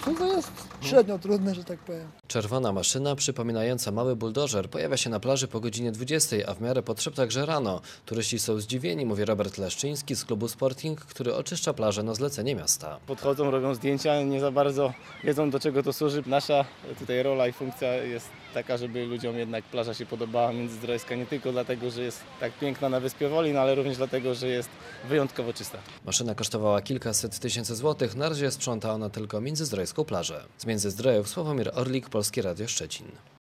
To jest średnio trudne, że tak powiem. Czerwona maszyna przypominająca mały buldożer pojawia się na plaży po godzinie 20, a w miarę potrzeb także rano. Turyści są zdziwieni, mówi Robert Leszczyński z klubu Sporting, który oczyszcza plażę na zlecenie miasta. Podchodzą, robią zdjęcia, nie za bardzo wiedzą, do czego to służy. Nasza tutaj rola i funkcja jest taka, żeby ludziom jednak plaża się podobała międzyzdrojska, nie tylko dlatego, że jest tak piękna na Wyspie Wolin, ale również dlatego, że jest wyjątkowo czysta. Maszyna kosztowała kilkaset tysięcy złotych, na razie sprząta ona tylko międzyzdrojską plażę. Z Międzyzdrojów Sławomir Orlik, Polskie Radio Szczecin.